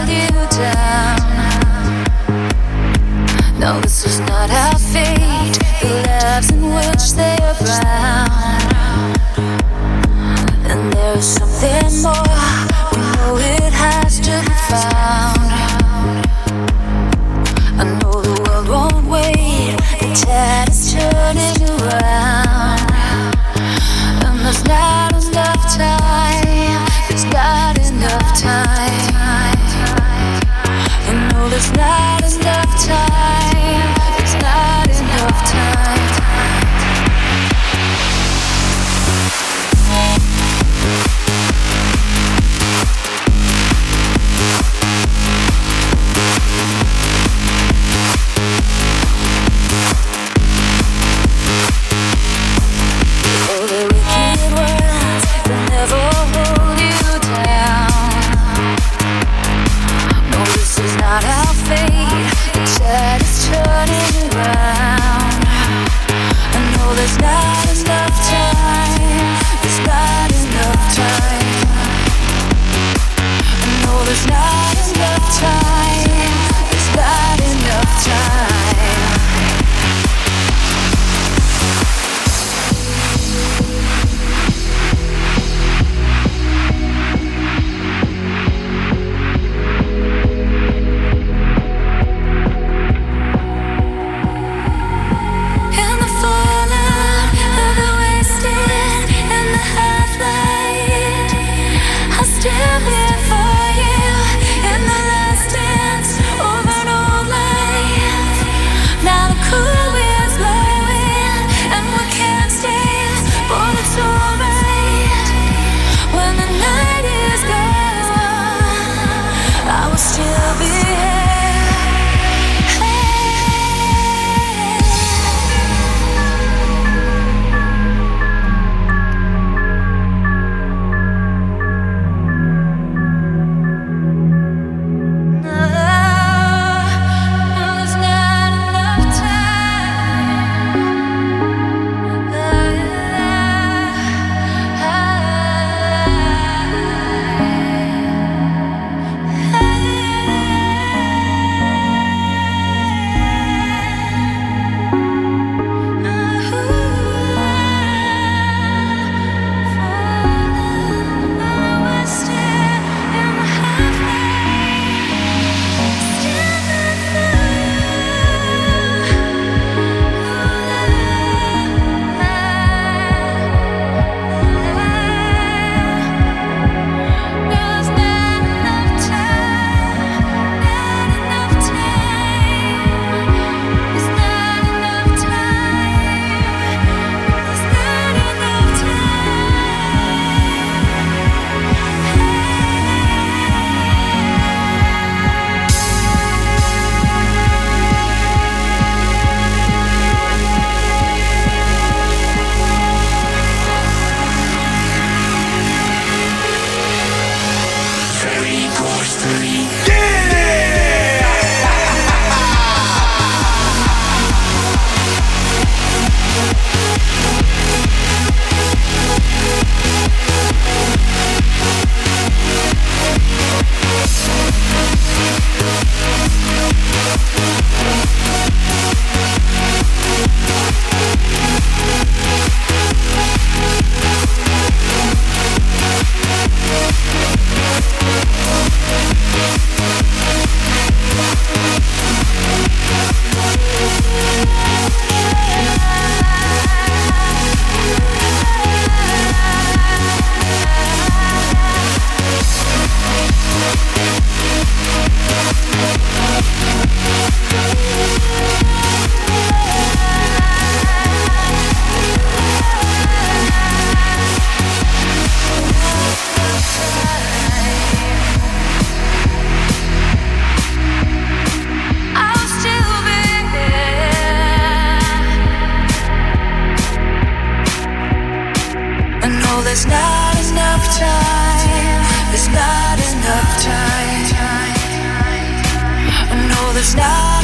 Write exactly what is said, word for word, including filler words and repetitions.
hold you down. No, this is not our fate. The lives in which they are bound. And there is something more. We know it has to be found. I know the world won't wait. The tide is turning around. And there's not enough time. There's not enough time. You know there's not enough time. There's not enough time. Oh, the wicked words will never hold you down. No, this is not our fate. The tide is turning around. I know there's not enough time. There's not enough time. I know there's not enough time. There's not enough time. In the fallen, of the wasted, in the half-light, I'll still be for you. In the last dance, over an old life. Now the cool wind's blowing, and we can't stay, but it's alright. When the night is gone, I will still be here. There's not enough There's not enough time. There's not enough time. I know there's not